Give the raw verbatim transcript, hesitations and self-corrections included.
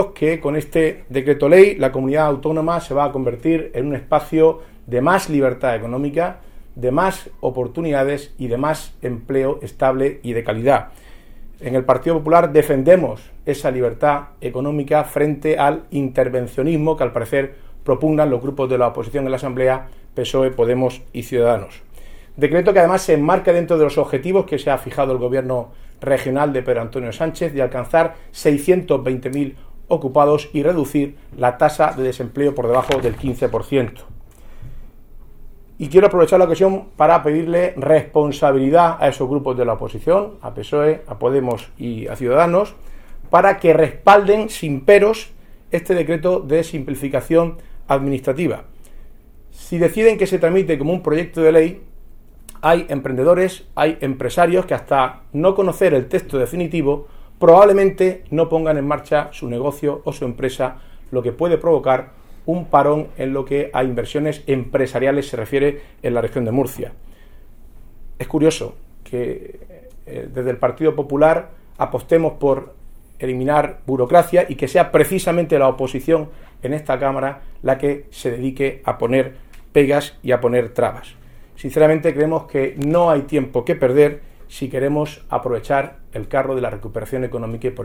que con este decreto ley la comunidad autónoma se va a convertir en un espacio de más libertad económica, de más oportunidades y de más empleo estable y de calidad. En el Partido Popular defendemos esa libertad económica frente al intervencionismo que al parecer propugnan los grupos de la oposición en la Asamblea, P S O E, Podemos y Ciudadanos. Decreto que además se enmarca dentro de los objetivos que se ha fijado el Gobierno regional de Pedro Antonio Sánchez de alcanzar seiscientos veinte mil ocupados y reducir la tasa de desempleo por debajo del quince por ciento. Y quiero aprovechar la ocasión para pedirle responsabilidad a esos grupos de la oposición, a P S O E, a Podemos y a Ciudadanos, para que respalden sin peros este decreto de simplificación administrativa. Si deciden que se tramite como un proyecto de ley, hay emprendedores, hay empresarios que hasta no conocer el texto definitivo probablemente no pongan en marcha su negocio o su empresa, lo que puede provocar un parón en lo que a inversiones empresariales se refiere en la región de Murcia. Es curioso que eh, desde el Partido Popular apostemos por eliminar burocracia y que sea precisamente la oposición en esta Cámara la que se dedique a poner pegas y a poner trabas. Sinceramente creemos que no hay tiempo que perder si queremos aprovechar el carro de la recuperación económica y por